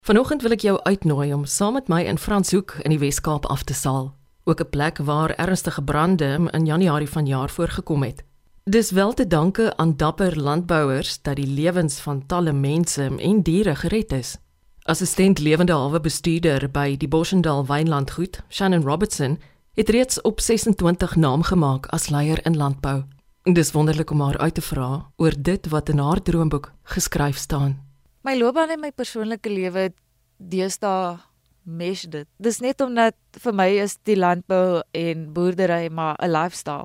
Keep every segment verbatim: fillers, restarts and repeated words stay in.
Vanoggend wil ek jou uitnooi om saam met my in Franshoek in die Wes-Kaap af te saal. Ook 'n plek waar ernstige brande in Januarie vanjaar voorgekom het. Dis wel te danke aan dapper landbouers dat die lewens van talle mense en diere gered is. Assistent lewende hawe bestuurder by die Boschendal Wynlandgoed, Shannon Robertson, het reeds op sesentwintig naam gemaak as leier in landbou. Dis wonderlik om haar uit te vra oor dit wat in haar droomboek geskryf staan. My loopbaan en my persoonlike lewe deesdae mesh dit. Dis net omdat vir my is die landbou en boerdery maar 'n lifestyle.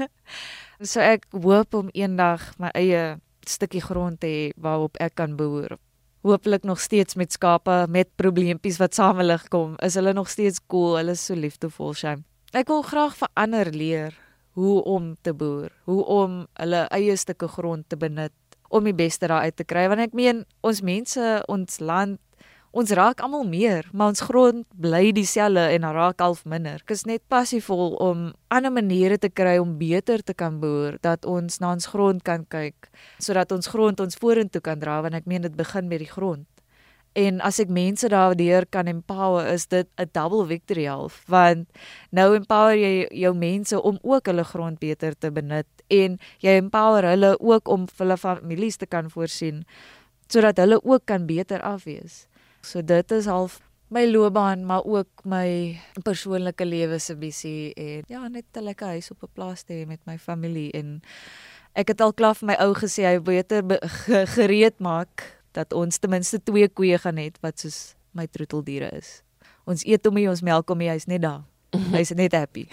So ek hoop om eendag my eie stukkie grond te hê waarop ek kan boer. Hoopelik nog steeds met skape, met probleempies wat samelig kom. Is hulle nog steeds cool, hulle is so liefdevol, Shame. Ek wil graag vir ander leer hoe om te boer, hoe om hulle eie stukke grond te benut om die beste daaruit te kry, want ek meen, ons mense, ons land, ons raak almal meer, maar ons grond bly dieselfde en raak half minder. Ek is net passievol om ander maniere te kry om beter te kan boer, dat ons na ons grond kan kyk, sodat ons grond ons vorentoe kan dra, want ek meen dit begin met die grond. En as ek mense daardeur kan empower, is dit 'n double victory half, want nou empower jy jou mense om ook hulle grond beter te benut, en jy empower hulle ook om vir hulle families te kan voorsien, sodat hulle ook kan beter afwees. So dit is half my loopbaan, maar ook my persoonlike lewe se visie, en ja, net 'n lekker huis op 'n plaas te hê met my familie, en ek het al klaar vir my ou gesê, hy beter be- gereed maak, dat ons ten minste twee koeie gaan hê, wat soos my troeteldiere is. Ons eet hom nie, ons melk hom nie, hy's net daar. Hy's net happy.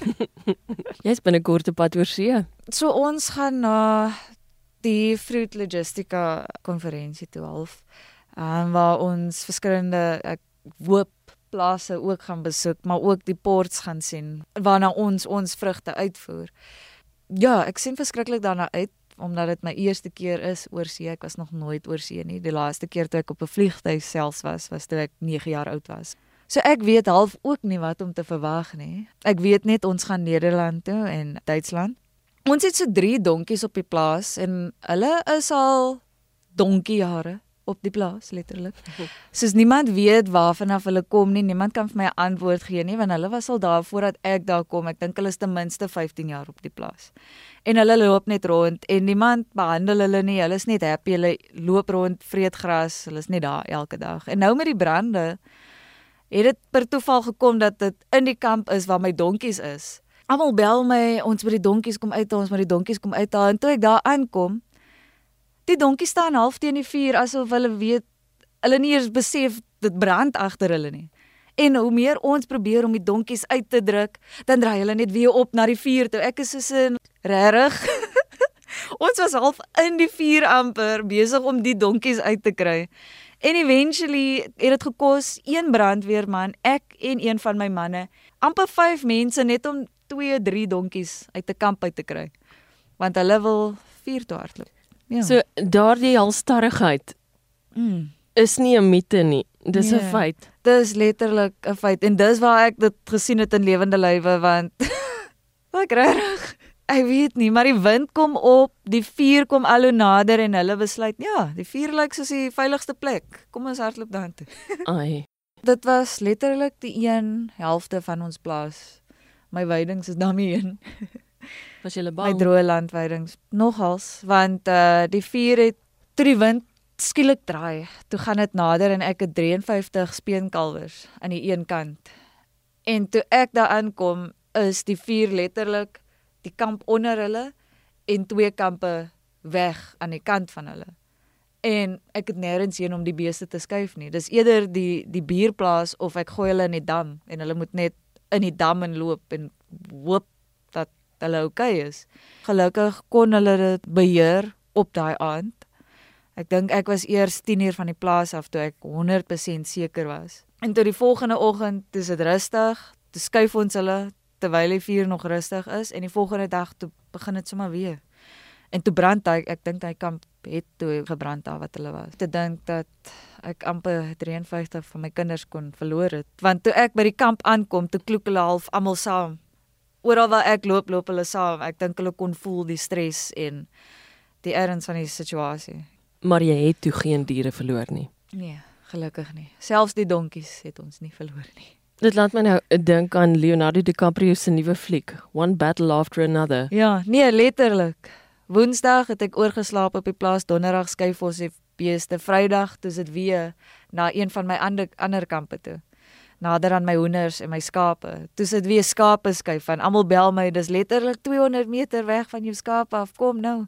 Jy's binnekort op pad oor see. So ons gaan na die Fruit Logistica konferensie toe half, um, waar ons verskillende, ek hoop, plase ook gaan besoek, maar ook die ports gaan sien, waarna ons ons vrugte uitvoer. Ja, ek sien verskriklik daarna uit, omdat dit my eerste keer is oor see. Ek was nog nooit oor see nie. Die laaste keer toe ek op 'n vliegtuig selfs was, was toe ek nege jaar oud was. So ek weet half ook nie wat om te verwag nie. Ek weet net ons gaan Nederland toe en Duitsland. Ons het so drie donkies op die plaas en hulle is al donkiejare op die plaas, letterlik. Soos niemand weet waarvan af hulle kom nie, niemand kan vir my 'n antwoord gee nie, want hulle was al daar voordat ek daar kom. Ek dink hulle is ten minste vyftien jaar op die plaas. En hulle loop net rond en niemand behandel hulle nie, hulle is net happy, hulle loop rond, vreet gras, hulle is net daar elke dag. En nou met die brande, het dit per toeval gekom dat dit in die kamp is waar my donkies is. Almal bel my, ons by die donkies kom uit, ons by die donkies kom uit, en toe ek daar aankom, die donkies staan half teen die vuur, asof hulle weet, hulle nie eers besef, dit brand agter hulle nie. En hoe meer ons probeer om die donkies uit te druk, dan draai hulle net weer op na die vuur toe. Ek is soos in, rarig. Ons was half in die vuur amper, besig om die donkies uit te kry. En eventually het dit gekos, een brandweerman, ek en een van my manne, amper vyf mense net om twee, drie donkies uit die kamp uit te kry. Want hulle wil vuur toe hardloop. Ja. So daardie halstarrigheid Mm. is nie 'n mite nie, dis 'n Nee. feit. Dis letterlik 'n feit, en dis waar ek dit gesien het in lewende lywe, want ek regtig, ek weet nie, maar die wind kom op, die vuur kom al hoe nader en hulle besluit, ja, die vuur lyk soos die veiligste plek, kom ons hardloop daartoe. Ai. Dit was letterlik die een helfte van ons plaas. My weidings is daarmee een. Was jy My bang? droë landweidings nogals, want uh, die vuur het, toe die wind skielik draai, toe gaan dit nader en ek het vyf drie vyf speenkalwers aan die een kant. En toe ek daar aankom, is die vuur letterlik die kamp onder hulle en twee kampe weg aan die kant van hulle. En ek het nêrens heen om die beeste te skuif nie. Dis eerder die die bierplaas of ek gooi hulle in die dam en hulle moet net in die dam inloop en hoop dat hulle okay is. Gelukkig kon hulle dit beheer op daai aand. Ek dink ek was eers tien uur van die plaas af toe ek honderd persent seker was. En toe die volgende oggend, toe is dit rustig, toe skuif ons hulle terwyl die vuur nog rustig is en die volgende dag toe begin dit sommer weer. En toe brand hy, ek dink hy kamp het toe gebrand daar wat hulle was. Te dink dat ek amper vyf drie van my kinders kon verloor het. Want toe ek by die kamp aankom, toe kloek hulle half almal saam. Oral waar ek loop, loop hulle saam. Ek dink hulle kon voel die stres en die erns van die situasie. Maar jy het toe geen diere verloor nie. Nee, gelukkig nie. Selfs die donkies het ons nie verloor nie. Dit laat my nou dink aan Leonardo DiCaprio se nuwe fliek, One Battle After Another. Ja, nee, letterlik. Woensdag het ek oorgeslaap op die plaas, donderdag skuif ons die beeste, Vrydag toe sit weer na een van my ander ander kampe toe. Nader aan my hoenders en my skape. Toe sit weer skape skuif en almal bel my, dis letterlik tweehonderd meter weg van jou skape af, kom nou.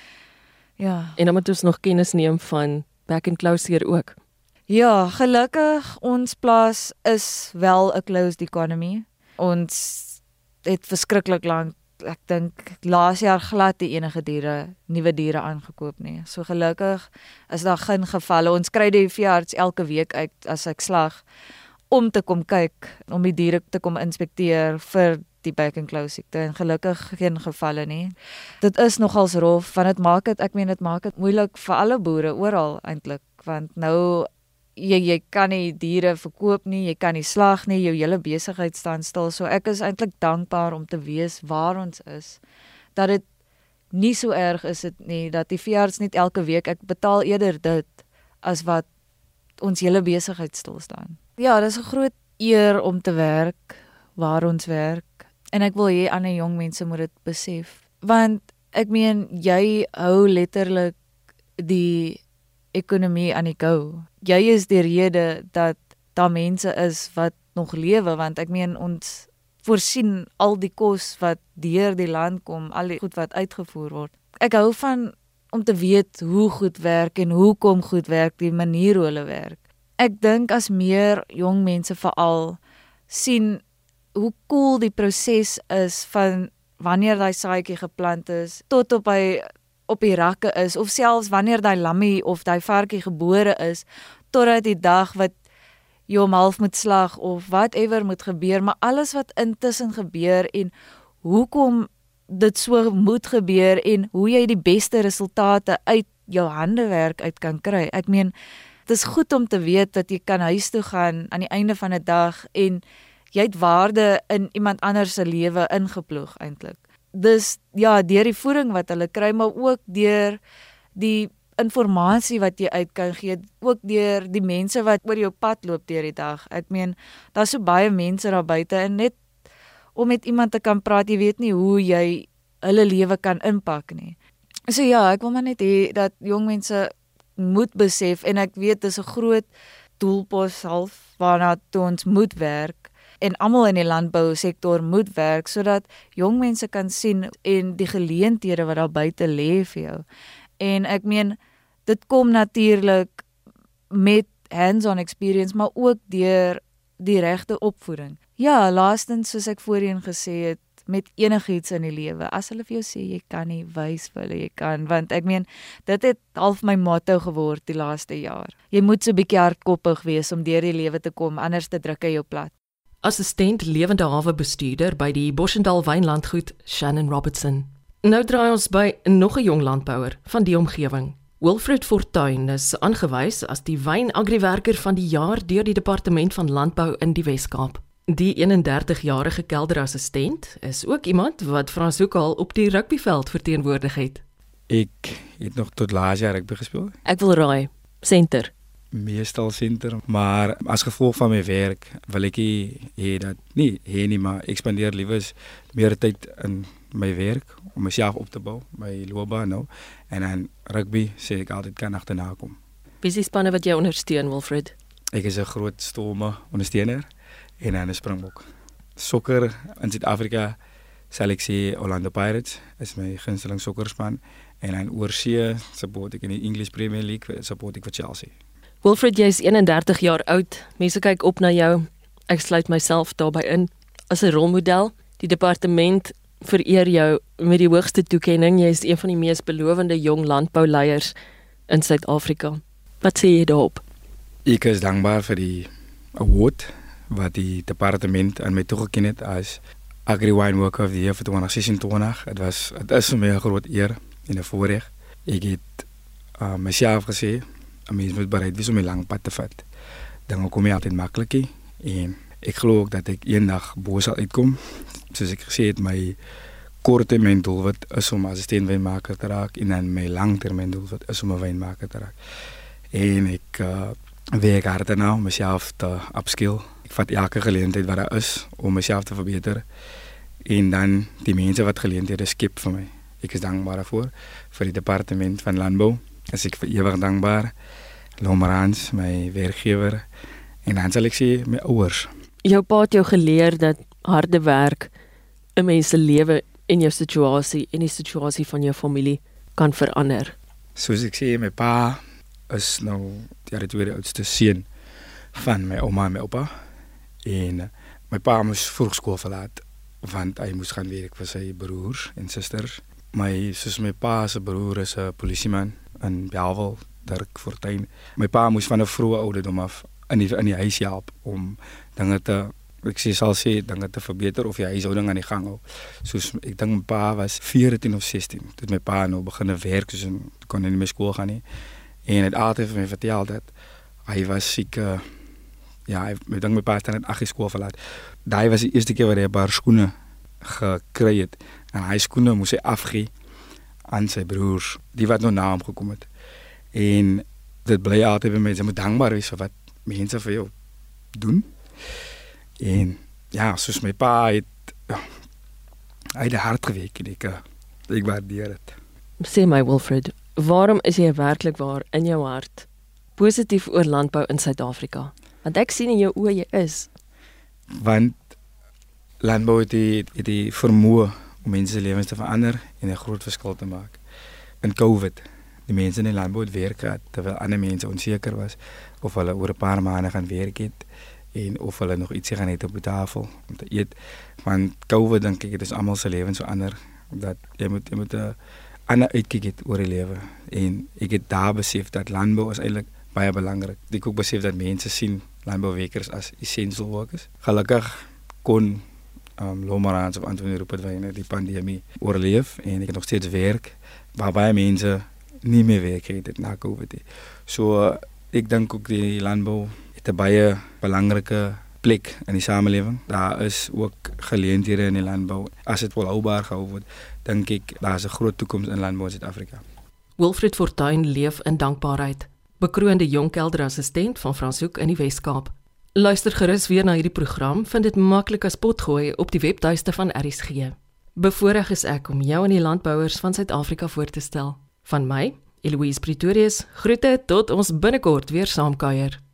Ja. En dan moet ons nog kennis neem van Back and Closer ook. Ja, gelukkig ons plaas is wel 'n closed economy. Ons het verskriklik lank, ek dink laas jaar glad die enige diere, nuwe diere aangekoop nie. So gelukkig is daar geen gevalle. Ons kry die veearts elke week uit as ek slag om te kom kyk, om die diere te kom inspekteer vir die back and close siekte en gelukkig geen gevalle nie. Dit is nogals rof, want dit maak dit, ek meen dit maak dit moeilik vir alle boere oral eintlik, want nou jy jy kan nie diere verkoop nie, jy kan nie slag nie, jou hele besigheid staan stil. So ek is eintlik dankbaar om te weet waar ons is, dat dit nie so erg is dit nie, dat die veearts net elke week, ek betaal eerder dit as wat ons hele besigheid stil staan. Ja, dis 'n groot eer om te werk waar ons werk en ek wil hê ander jong mense moet dit besef, want ek meen jy hou letterlik die ekonomie aan die go. Jy is die rede dat daar mense is wat nog lewe, want ek meen ons voorsien al die kos wat deur die land kom, al die goed wat uitgevoer word. Ek hou van om te weet hoe goed werk en hoekom goed werk, die manier hoe hulle werk. Ek dink as meer jong mense veral sien hoe cool die proses is van wanneer daai saadjie geplant is tot op hy op die rakke is, of selfs wanneer daai lammie of daai varkie gebore is, totdat die dag wat jy hom half moet slag of whatever moet gebeur, maar alles wat intussen gebeur en hoekom dit so moet gebeur en hoe jy die beste resultate uit jou handewerk uit kan kry. Ek meen, dit is goed om te weet dat jy kan huis toe gaan aan die einde van 'n dag en jy het waarde in iemand anders se lewe ingeploeg eintlik. Dus ja, deur die voeding wat hulle kry, maar ook deur die informasie wat jy uit kan gee, ook deur die mense wat oor jou pad loop deur die dag. Ek meen, daar's so baie mense daar buite en net om met iemand te kan praat, jy weet nie hoe jy hulle lewe kan impak nie. So ja, ek wil maar net hê dat jong mense moet besef en ek weet dis 'n groot doelpos half waarna toe ons moet werk. En almal in die landbousektor moet werk sodat jong mense kan sien en die geleenthede wat daar buite lê vir jou. En ek meen, dit kom natuurlik met hands-on experience, maar ook deur die regte opvoeding. Ja, laastens soos ek voorheen gesê het, met enigiets in die lewe, as hulle vir jou sê jy kan nie, wys vir hulle jy kan, want ek meen, dit het half my motto geword die laaste jaar. Jy moet so 'n bietjie hardkoppig wees om deur die lewe te kom, anders te druk hy jou plat. Assistent lewende hawe bestuurder by die Boschendal Wynlandgoed, Shannon Robertson. Nou draai ons by nog 'n jong landbouer van die omgewing. Wilfred Fortuin is aangewys as die wynagriwerker van die jaar deur die Departement van Landbou in die Wes-Kaap. Die eenendertigjarige kelderassistent is ook iemand wat Frans Hoek al op die rugbyveld verteenwoordig het. Ek het nog tot laas jaar rugby gespeel. Ek wil raai, senter. Meestal center, maar as gevolg van my werk wil ek nie hê dat nie hê nie, maar ek spandeer liewer meer tyd in my werk om myself op te bou, my loopbaan nou, en dan rugby sê ek altyd kan agterna kom. Wie is die spanne wat jy ondersteun, Wilfred? Ek is 'n groot Storme ondersteuner en dan 'n Springbok. Sokker in Suid-Afrika sal ek sê Orlando Pirates is my gunsteling sokkerspan en dan oorsee support ek in die English Premier League, support ek vir Chelsea. Wilfred, jy is eenendertig jaar oud. Mense kyk op na jou. Ek sluit myself daarbey in as 'n rolmodel. Die departement vereer jou met die hoogste toekenning. Jy is een van die mees belowende jong landbouleiers in Suid-Afrika. Wat sê jy daarop? Ek is dankbaar vir die award wat die departement aan my toegeken het as Agri Wine Worker of the Year vir twintig sesentwintig. Het was, het is vir my 'n groot eer en 'n voorreg. Ek het uh, myself gesê, 'n mens moet bereid wees om 'n lang pad te vat. Dinge kom nie altyd maklik nie en ek glo ook dat ek eendag bo sal uitkom. Soos ek gesê het, my korttermyn doelwit is om assistent wynmaker te raak en dan my langtermyn doelwit is om 'n wynmaker te raak. En ek uh, werk hard daarna om mezelf te upskill. Ik vat elke geleentheid wat er is om mezelf te verbeteren. En dan die mensen wat geleentheden skip voor mij. Ik is dankbaar daarvoor, voor het departement van Landbouw. Dus ik ben eeuwig dankbaar. Lomerans, mijn werkgever. En dan zal ik zeggen, mijn ouders. Jou pa het jou geleer dat harde werk 'n mens se lewe en jou situasie en die situasie van jou familie kan verander. Soos ek sê, my pa is nou die tweede oudste seun van my ouma en my oupa. En uh, my pa moes vroeg skool verlaat, want hy moes gaan werk vir sy broers en susters. My, soos my pa se broer is 'n polisieman in Bellville, Dirk Fortuin. My pa moes van 'n vroeë ouderdom af in die, in die huis help om dinge te, ek sê, sal sê, dinge te verbeter of die huishouding aan die gang hou. Soos, ek dink my pa was veertien of sestien, toe my pa nou begin werk, soos en kon nie meer skool gaan nie. En hy het altyd vir my vertel dat hy was siek, uh, ja, hy, ek dink my pa het net agt skool verlaat. Daai was die eerste keer wat hy 'n paar skoene gekry het. En hy skoene moes hy afgee aan sy broers, die wat nou na hom gekom het. En dit bly altyd by my, jy moet dankbaar wees vir wat mense vir jou doen. En ja, soos my pa het, ja, hy het hard gewerk en ek, ek waardeer het. Sê my Wilfred, waarom is jy werklik waar in jou hart positief oor landbou in Suid-Afrika? Want ek sien in jou oë jy is. Want landbou het die, het die vermoë om mense se lewens te verander en 'n groot verskil te maak. In COVID, die mense in die landbou het werk gehad, terwyl ander mense onseker was of hulle oor 'n paar maande gaan werk het en of hulle nog ietsie gaan hê op die tafel om te eet. Want COVID, dink ek, het is almal se lewens verander, dat jy moet jy moet 'n ander uitkyk hê oor die lewe. En ek het daar besef dat landbou is eintlik baie belangrik. Ek het ook besef dat mense sien landbouwerkers as essential workers. Gelukkig kon um, Lomerans of Antonie Rupert die pandemie oorleef en ek het nog steeds werk waar baie mense nie meer werk het na COVID. So uh, ek dink ook die landbou het 'n baie belangrike plek in die samelewing. Daar is ook geleenthede in die landbou. As dit volhoubaar gehou word, dink ek daar is 'n groot toekoms in landbou in Suid-Afrika. Wilfred Fortuin leef in dankbaarheid. Bekroonde jonkkelderassistent van Franshoek in die Wes-Kaap. Luister gerus weer na hierdie program, vind dit maklik as potgooi op die webtuiste van R S G. Bevoorreg is ek om jou aan die landbouers van Suid-Afrika voor te stel. Van my, Eloise Pretorius, groete tot ons binnekort weer saamkuier.